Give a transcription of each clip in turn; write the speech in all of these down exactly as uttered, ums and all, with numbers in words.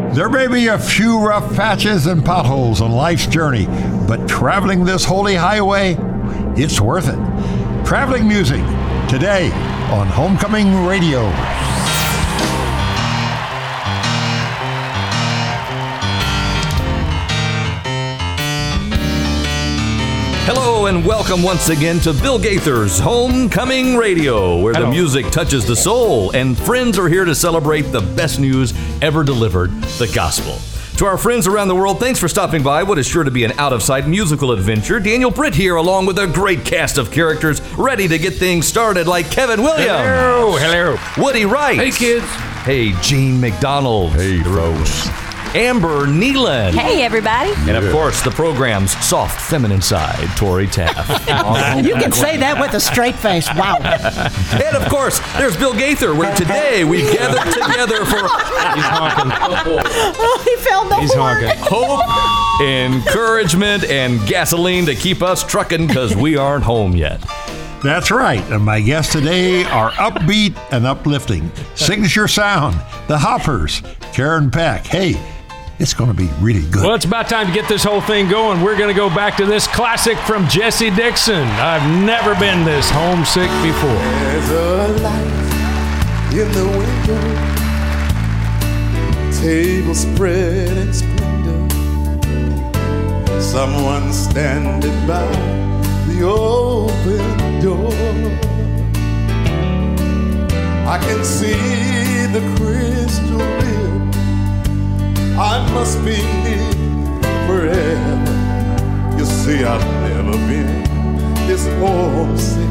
There may be a few rough patches and potholes on life's journey, but traveling this holy highway, it's worth it. Traveling music, today on Homecoming Radio. Hello and welcome once again to Bill Gaither's Homecoming Radio, where Hello. The music touches the soul and friends are here to celebrate the best news ever delivered, the gospel. To our friends around the world, thanks for stopping by what is sure to be an out-of-sight musical adventure. Daniel Britt here, along with a great cast of characters ready to get things started, like Kevin Williams. Hello, hello. Woody Wright. Hey, kids. Hey, Gene McDonald. Hey, Rose. Amber Nealon. Hey, everybody. And, of course, the program's soft, feminine side, Tori Taft. You can say that with a straight face. Wow. And, of course, there's Bill Gaither, where today we gathered together for... He's honking. Oh, he fell the He's horn. honking. Hope, encouragement, and gasoline to keep us trucking because we aren't home yet. That's right, and my guests today are upbeat and uplifting. Signature Sound, The Hoppers, Karen Peck. Hey, it's going to be really good. Well, it's about time to get this whole thing going. We're going to go back to this classic from Jesse Dixon. I've never been this homesick before. There's a light in the window, table spread in splendor, someone standing by the open door. I can see the crystal rib. I must be here forever. You see, I've never been this homesick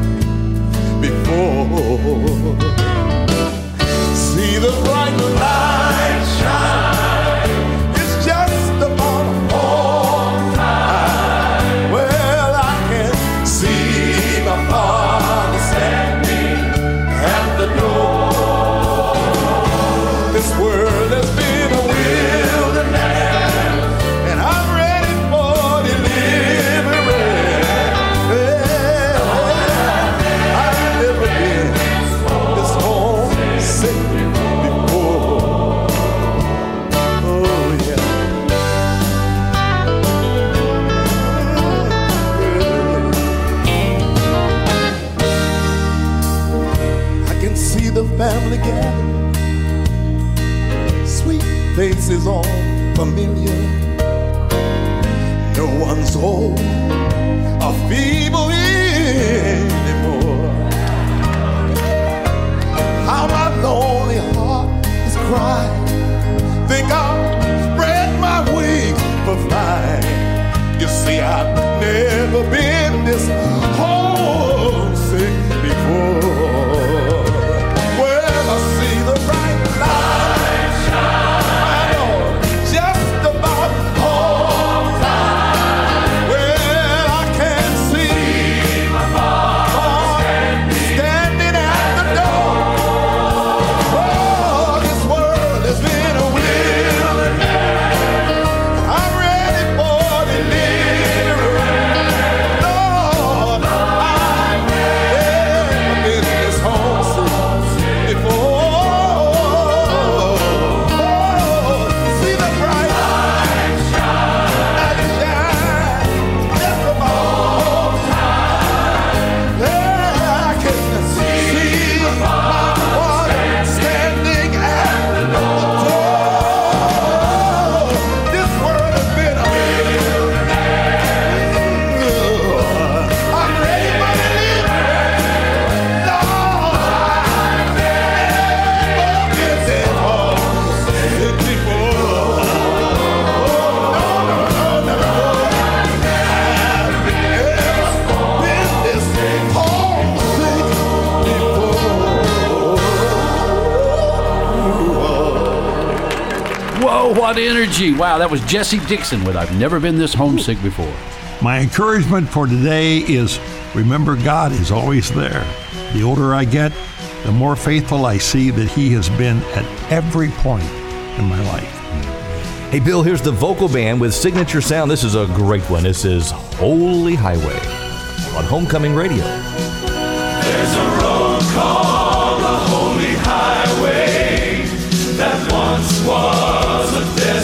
before. See the bright light shine. It's just about home time. Well, I can see my father standing at the door. This world has been a wilderness, and I'm ready for deliverance. I've never been this homesick before. Oh yeah. I can see the family gathering, sweet faces all familiar. No one's old or feeble anymore. How my lonely heart is crying. Think I'll spread my wings for flying. You see, I've never been this homesick before. Well, I see the bright light shine, just about home time. Well, I can see my father standing at the door. Oh, this world has been a wilderness. I'm ready for deliverance. Lord, I've never been this homesick before. See the bright light shine, just about home time. Yeah, I can see my father standing at the door. This world has been a wilderness. I'm ready for deliverance. Lord, I've never been this homesick before. No, no, no, no. I've never been this homesick before. Whoa, what energy. Wow, that was Jesse Dixon with I've Never Been This Homesick Before. My encouragement for today is remember God is always there. The older I get, the more faithful I see that He has been at every point in my life. Hey, Bill, here's the vocal band with Signature Sound. This is a great one. This is Holy Highway on Homecoming Radio. There's a road called the Holy Highway that once was a desert.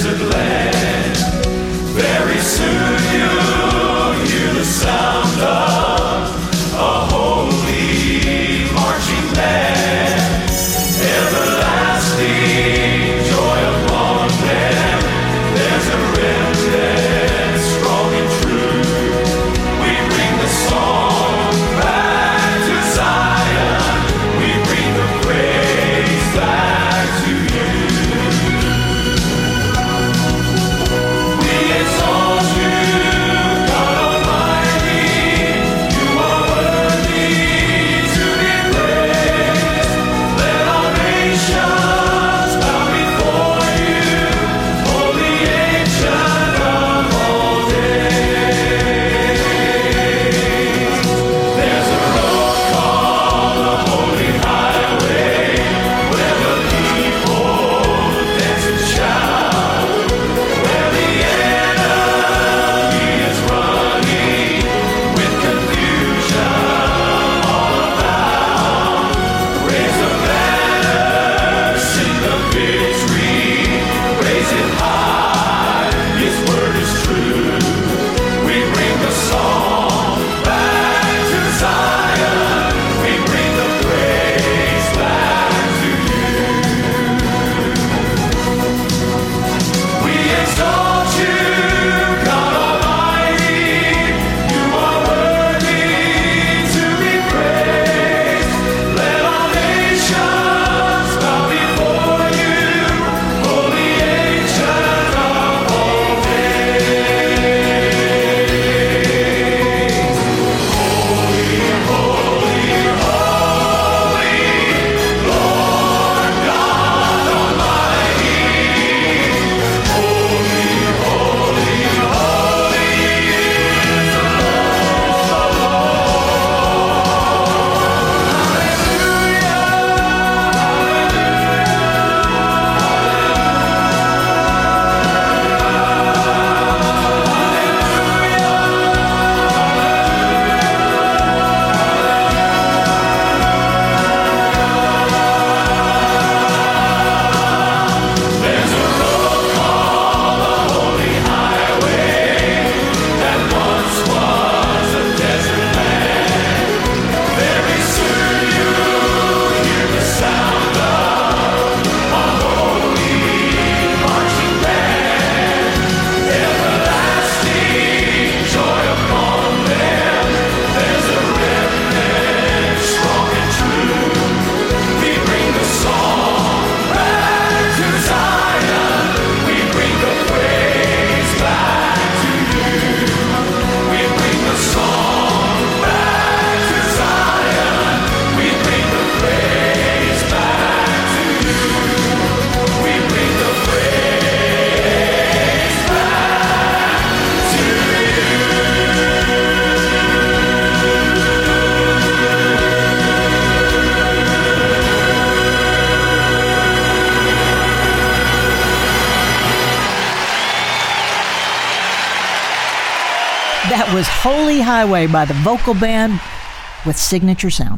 That was Holy Highway by the vocal band with signature sound.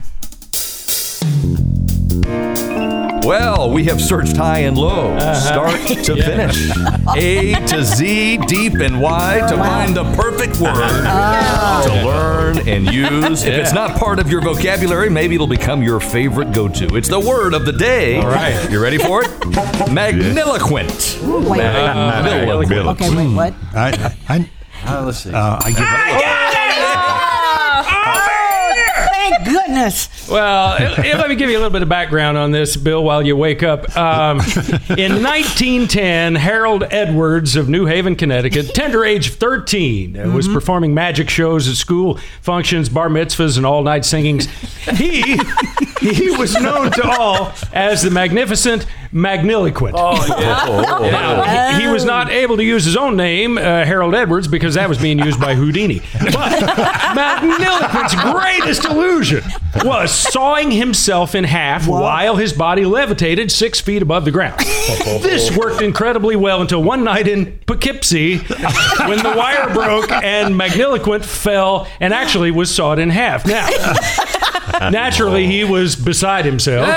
Well, we have searched high and low, uh-huh. start to finish, A to Z, deep and wide, to find the perfect word oh. to learn and use. If it's not part of your vocabulary, maybe it'll become your favorite go-to. It's the word of the day. All right. You ready for it? Magniloquent. Wait, uh, Magniloquent. Okay, wait, what? I, I, Uh, let's see. uh, I give it. Thank goodness. Well, let me give you a little bit of background on this, Bill, while you wake up. Um, in nineteen ten, Harold Edwards of New Haven, Connecticut, tender age of thirteen, mm-hmm. was performing magic shows at school functions, bar mitzvahs, and all-night singings. He he was known to all as the magnificent Magniloquent. Oh, yeah. Now, he, he was not able to use his own name, uh, Harold Edwards, because that was being used by Houdini. But Magniloquent's greatest illusion was sawing himself in half what? while his body levitated six feet above the ground. This worked incredibly well until one night in Poughkeepsie when the wire broke and Magniloquent fell and actually was sawed in half. Now, naturally, he was beside himself.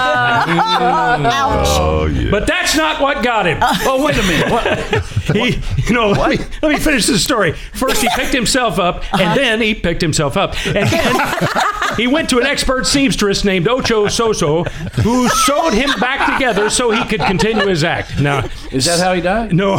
Ouch. Oh, yeah. But that's not what got him. Oh, wait a minute. What? He, you know, let me, let me finish the story. First, he picked himself up, and uh-huh. then he picked himself up. And then he went to an expert seamstress named Ocho Soso, who sewed him back together so he could continue his act. Now, is that how he died? No.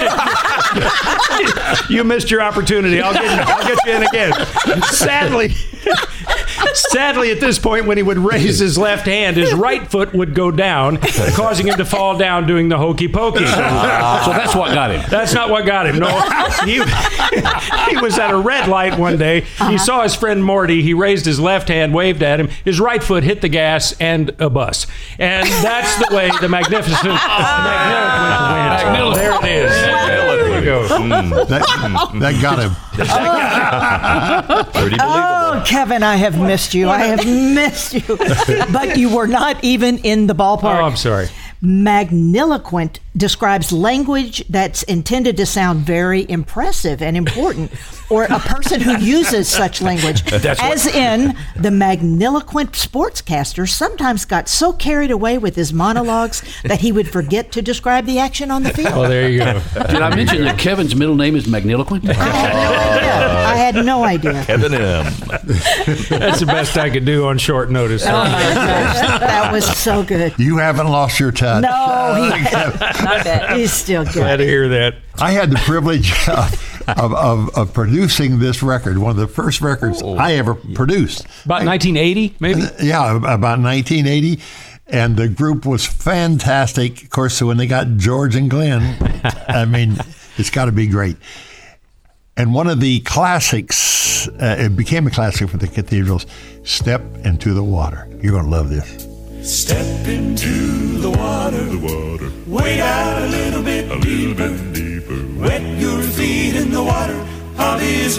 You missed your opportunity. I'll get, I'll get you in again. Sadly, sadly, at this point, when he would raise his left hand, his right foot would go down, causing him to fall down doing the hokey pokey. Uh, so that's what got him. That's not what got him. No, he, he was at a red light one day. Uh-huh. He saw his friend Morty. He raised his left hand, waved at him. His right foot hit the gas and a bus. And that's the way the magnificent Magniloquent went. There it is. There you go. Mm. That, that got him. Pretty believable. Oh, Kevin, I have missed you. I have missed you. But you were not even in the ballpark. Oh, I'm sorry. Magniloquent describes language that's intended to sound very impressive and important, or a person who uses such language. That's As what... in, the magniloquent sportscaster sometimes got so carried away with his monologues that he would forget to describe the action on the field. Well, there you go. Did I mention that Kevin's middle name is Magniloquent? I had no idea. I had no idea. Kevin M. That's the best I could do on short notice. Oh, my gosh. That was so good. You haven't lost your touch. No, he not bad. He's still good. Glad to hear that. I had the privilege of, of, of, of producing this record, one of the first records oh. I ever produced. About nineteen eighty, maybe? Yeah, about nineteen eighty. And the group was fantastic. Of course, so when they got George and Glenn, I mean, it's got to be great. And one of the classics, uh, it became a classic for the Cathedrals, Step Into the Water. You're going to love this. Step into the water, the water. Wade out a little bit, a deeper. Little bit deeper. Wet your feet in the water of His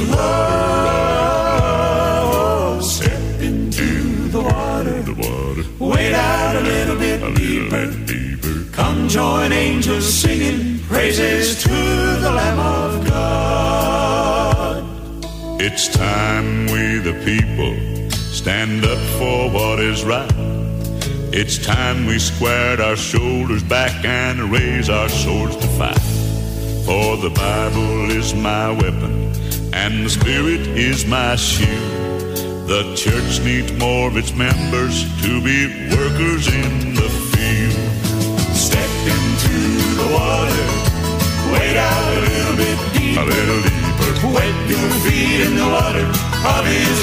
love. Step into the water, the water. Wade out a little bit, a little deeper. Bit deeper. Come join angels singing praises to the Lamb of God. It's time we the people stand up for what is right. It's time we squared our shoulders back and raise our swords to fight. For the Bible is my weapon and the Spirit is my shield. The church needs more of its members to be workers in the field. Step into the water, wade out a little bit deeper, a little deeper. Wet your feet in the water of His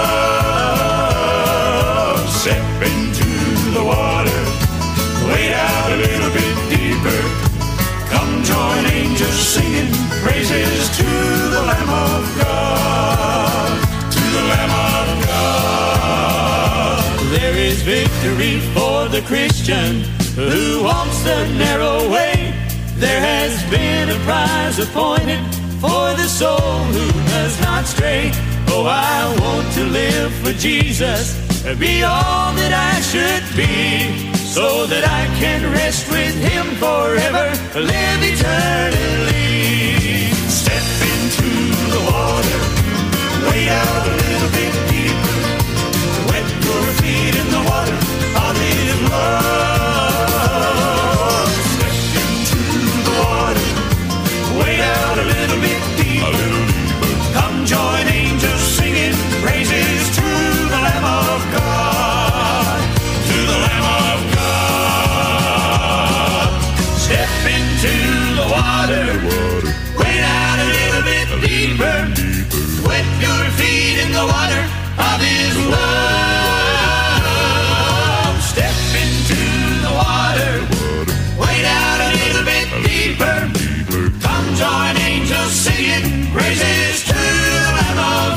love. Step into the water, wade out a little bit deeper. Come join angels singing praises to the Lamb of God, to the Lamb of God. There is victory for the Christian who walks the narrow way. There has been a prize appointed for the soul who does not stray. Oh, I want to live for Jesus, be all that I should be, so that I can rest with Him forever, live eternally. Step into the water, water. Wade out a little bit deeper. Wet your feet in the water of His love. Step into the water. Wade out a little bit deeper. Come join angels singing praises to the Lamb of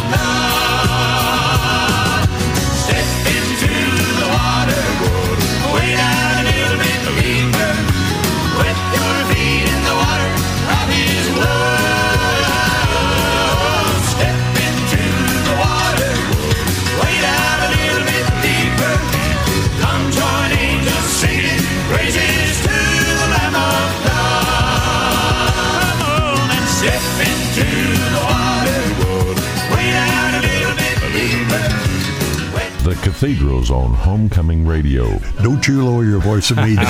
God. Step into the water. Wade out a little bit deeper. Wet your feet in the water of His love. Step into the water. Wade out a little bit deeper. Come join angels singing praises to the Lamb of God. Come on and step into the water. Wade out a little bit deeper. The Cathedrals on Homecoming Radio. Don't you lower your voice at me.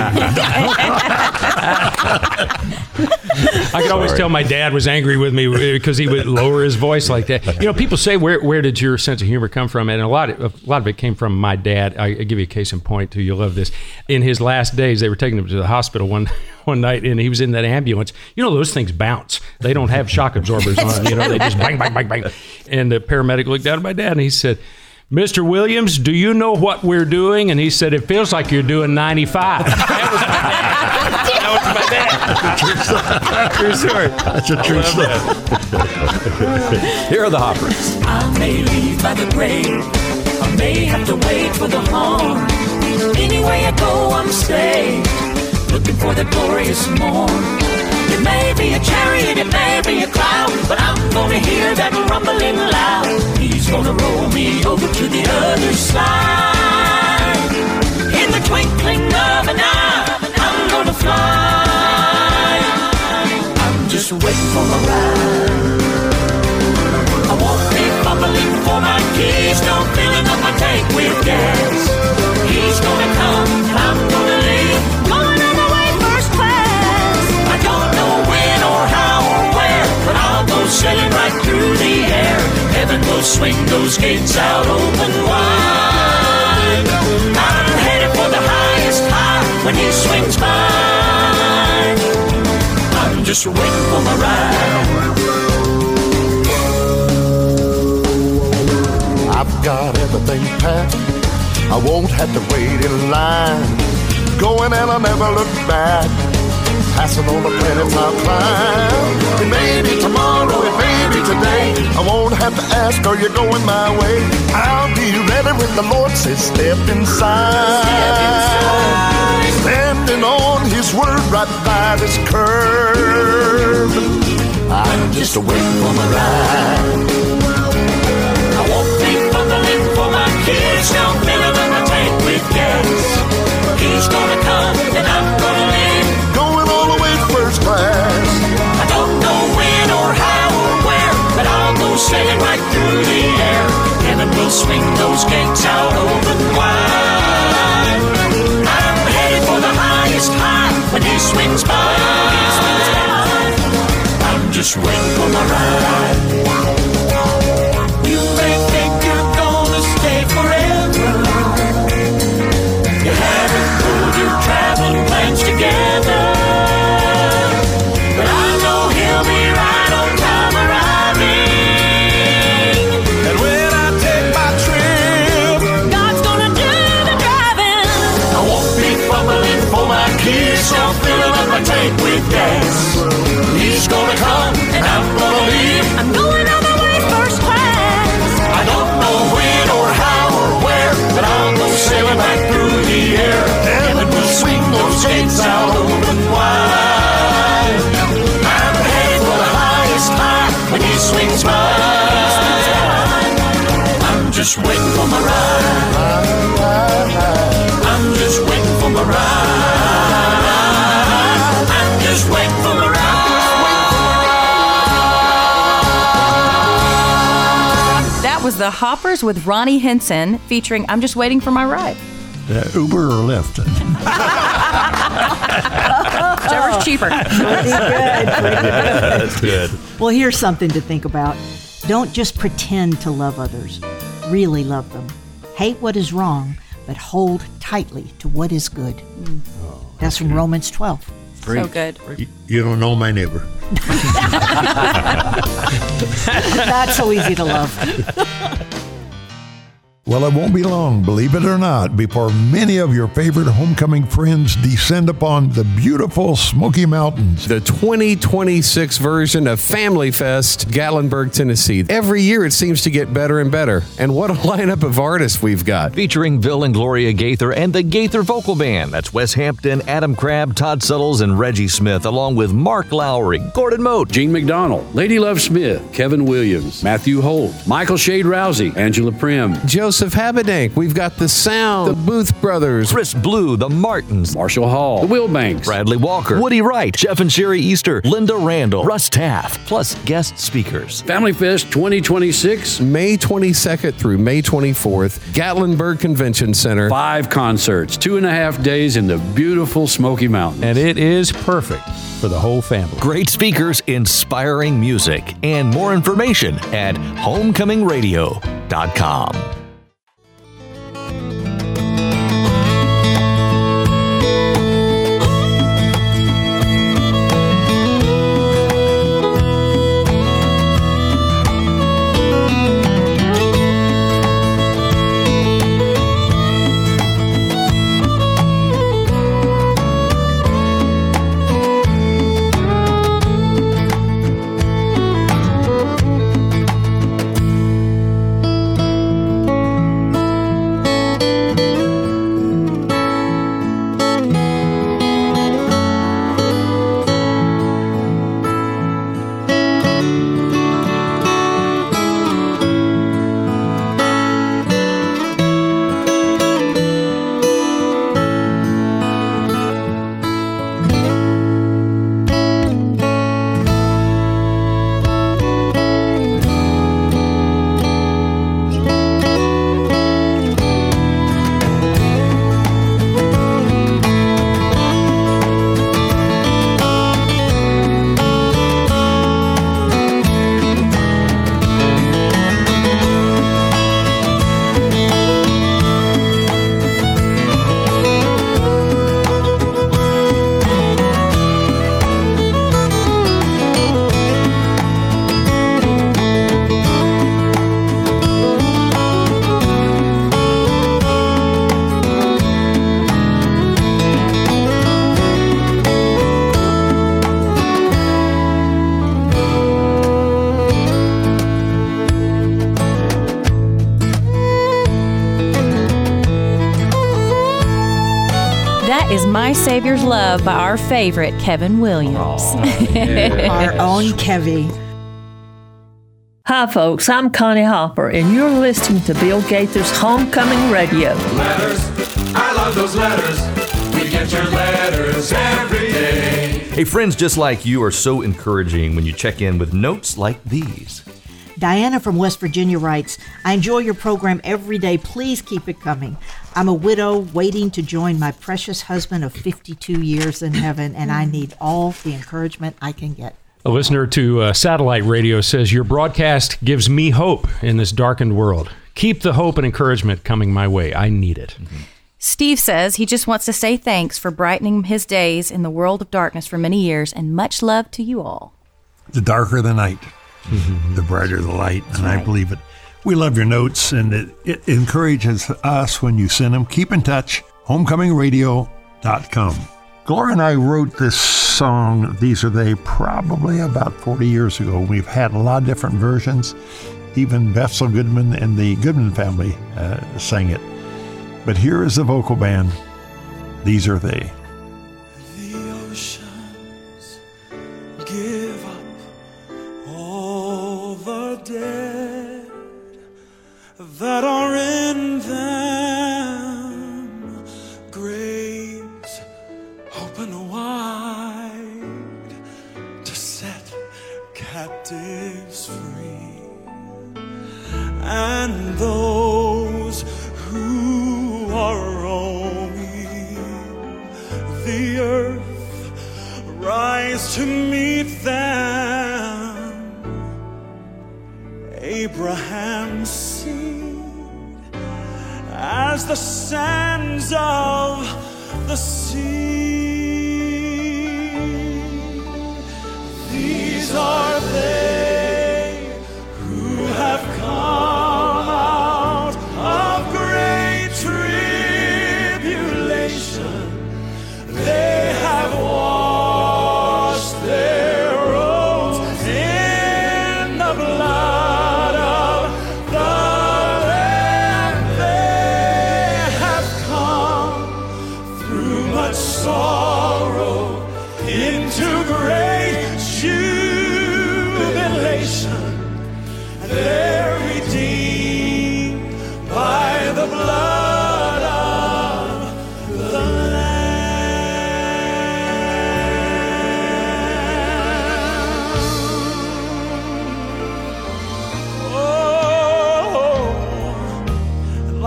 I could always tell my dad was angry with me because he would lower his voice like that. You know, people say, where where did your sense of humor come from? And a lot of, a lot of it came from my dad. I, I give you a case in point, too. You'll love this. In his last days, they were taking him to the hospital one one night, and he was in that ambulance. You know, those things bounce. They don't have shock absorbers on them. You know, they just bang, bang, bang, bang. And the paramedic looked down at my dad, and he said, Mister Williams, do you know what we're doing? And he said, it feels like you're doing ninety-five. That was my dad. That was my dad. True story. That's a true story. Here are the Hoppers. I may leave by the grave. I may have to wait for the horn. Anyway I go, I'm staying, looking for the glorious morn. It may be a chariot, it may be a cloud, but I'm gonna hear that rumbling loud. He's gonna roll me over to the other side. In the twinkling of an eye, I'm gonna fly. I'm just waiting for my ride. I won't be fumbling for my keys, no filling up my tank with gas. He's gonna come, and I'm gonna leave, going on my way first class. I don't know when or how or where, but I'll go sailing right through the air. Heaven will swing those gates out open wide. I'm headed for the highest high when He swings by. I'm just waiting for my ride. I've got everything packed. I won't have to wait in line. Going and I'll never look back. Passing all the planets I'll climb. It may be tomorrow, it may be today. I won't have to ask, are you going my way? I'll be ready when the Lord says step inside. Step inside. Standing on His word right by this curve. I'm just waiting for my ride. I won't be fumbling for my kids, no filling up my tank with gas. He's gonna come and I'm gonna leave, going all the way first class. I don't know when or how or where, but I'll go sailing right through the air. Heaven will swing those gates out open wide. I'm headed for the highest high when He swings by. I'm just waiting for my ride. You may think you're gonna stay forever. You haven't pulled your traveling plans together, but I know He'll be right on time arriving. And when I take my trip, God's gonna do the driving. I won't be fumbling for my keys, so filling up my tank with gas. He's gonna come and I'm gonna leave, I'm going all the way first class. I don't know when or how or where, but I'll go sailing right through the air. Heaven will swing those gates out open wide. I'm headed for the highest high when He swings by. I'm just waiting for my ride. I'm just waiting for my ride. I'm just waiting for my ride. That was the Hoppers with Ronnie Henson featuring I'm Just Waiting for My Ride. Uh, Uber or Lyft? Whichever's cheaper. Pretty good. Pretty good. That's good. Well, here's something to think about. Don't just pretend to love others. Really love them. Hate what is wrong, but hold tightly to what is good. That's from Romans twelve. So good. You, you don't know my neighbor. That's so easy to love. Well, it won't be long, believe it or not, before many of your favorite homecoming friends descend upon the beautiful Smoky Mountains. The twenty twenty-six version of Family Fest, Gatlinburg, Tennessee. Every year it seems to get better and better. And what a lineup of artists we've got. Featuring Bill and Gloria Gaither and the Gaither Vocal Band. That's Wes Hampton, Adam Crabb, Todd Suttles, and Reggie Smith, along with Mark Lowry, Gordon Moat, Gene McDonald, Lady Love Smith, Kevin Williams, Matthew Holt, Michael Shade Rousey, Angela Prim, Joseph Habedank. We've got the Sound, the Booth Brothers, Chris Blue, the Martins, Marshall Hall, the Wilbanks, Bradley Walker, Woody Wright, Jeff and Sherry Easter, Linda Randall, Russ Taff, plus guest speakers. Family Fest twenty twenty-six, May twenty-second through May twenty-fourth, Gatlinburg Convention Center. Five concerts, two and a half days in the beautiful Smoky Mountains. And it is perfect for the whole family. Great speakers, inspiring music, and more information at homecoming radio dot com. Is My Savior's Love by our favorite Kevin Williams. Oh, yeah. Our own Kevy. Hi, folks. I'm Connie Hopper, and you're listening to Bill Gaither's Homecoming Radio. Letters, I love those letters. We get your letters every day. Hey, friends just like you are so encouraging when you check in with notes like these. Diana from West Virginia writes, I enjoy your program every day. Please keep it coming. I'm a widow waiting to join my precious husband of fifty-two years in heaven, and I need all the encouragement I can get. A listener to uh, satellite radio says, your broadcast gives me hope in this darkened world. Keep the hope and encouragement coming my way. I need it. Mm-hmm. Steve says he just wants to say thanks for brightening his days in the world of darkness for many years, and much love to you all. The darker the night, mm-hmm. the brighter the light, That's and right. I believe it. We love your notes, and it, it encourages us when you send them. Keep in touch, homecoming radio dot com. Gloria and I wrote this song, These Are They, probably about forty years ago. We've had a lot of different versions. Even Bethel Goodman and the Goodman family uh, sang it. But here is the vocal band, These Are They. The oceans give up all the dead that are in them, graves open wide to set captives free, and those who are roaming the earth rise to meet them. Abraham's seed as the sands of the sea.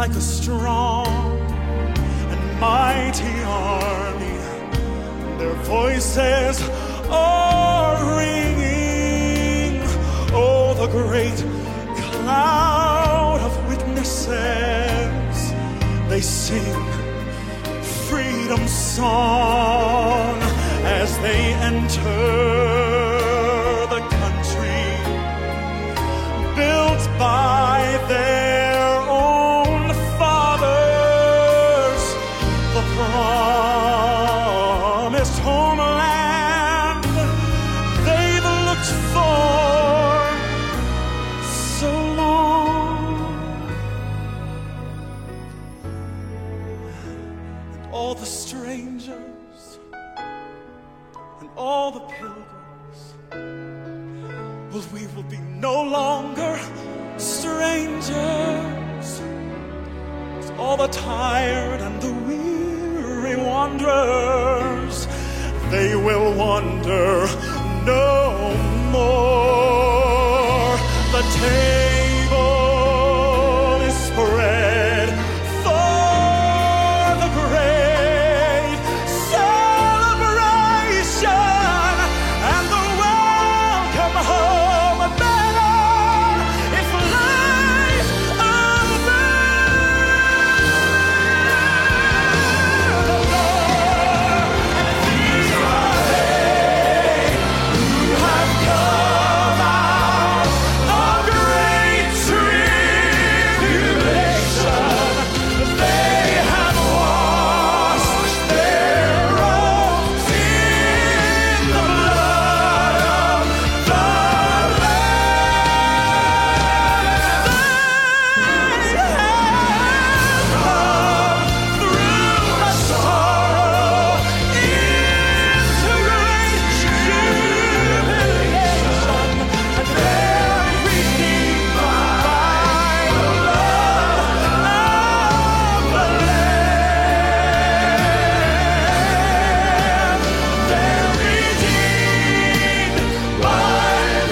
like a strong and mighty army. Their voices are ringing. Oh, the great cloud of witnesses. They sing freedom song as they enter the country built by their own fathers, the promised homeland they've looked for so long. And all the strangers and all the pilgrims, well, we will be no longer strangers. It's all the tired and the weary wanderers, they will wander no more. The table is spread for the great celebration, and the welcome home banner is flies over the door. And these are they who have come out of great tribulation. They have washed their robes in the blood of the Lamb. They have come through the sorrow into great jubilation, and they're redeemed by the blood of the Lamb. They're redeemed by the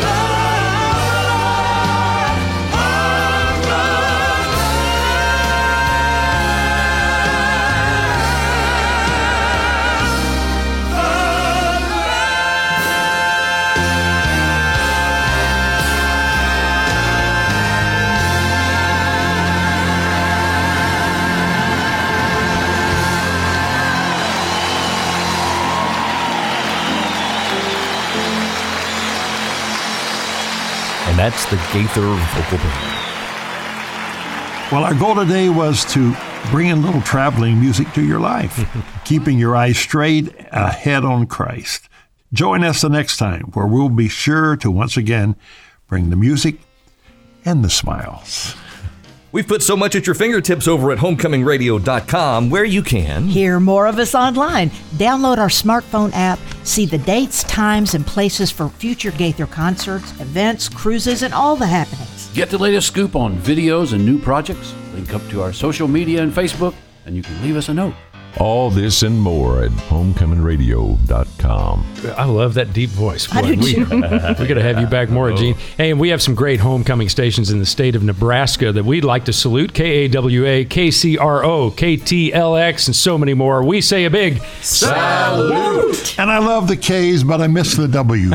And that's the Gaither Vocal Band. Well, our goal today was to bring in a little traveling music to your life, keeping your eyes straight ahead on Christ. Join us the next time, where we'll be sure to once again bring the music and the smiles. We've put so much at your fingertips over at homecoming radio dot com, where you can hear more of us online. Download our smartphone app, see the dates, times, and places for future Gaither concerts, events, cruises, and all the happenings. Get the latest scoop on videos and new projects. Link up to our social media and Facebook, and you can leave us a note. All this and more at homecoming radio dot com. I love that deep voice. I do we, too. we got to have you back more, Gene. Hey, and we have some great homecoming stations in the state of Nebraska that we'd like to salute. K A W A, K C R O, K T L X, and so many more. We say a big salute. And I love the K's, but I miss the W's.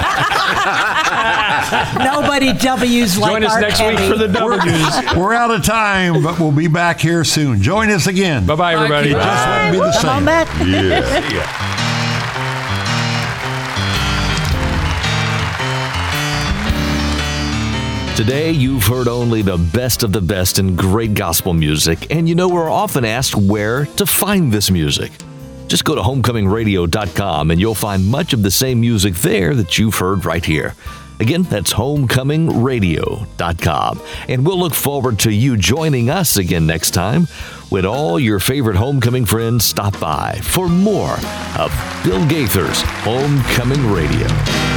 Nobody W's like Join us our next Kenny. week for the W's. We're out of time, but we'll be back here soon. Join us again. Bye-bye, everybody. It just wouldn't be the Come same. on back. Today, you've heard only the best of the best in great gospel music, and you know we're often asked where to find this music. Just go to homecoming radio dot com and you'll find much of the same music there that you've heard right here. Again, that's homecoming radio dot com. And we'll look forward to you joining us again next time when all your favorite homecoming friends stop by for more of Bill Gaither's Homecoming Radio.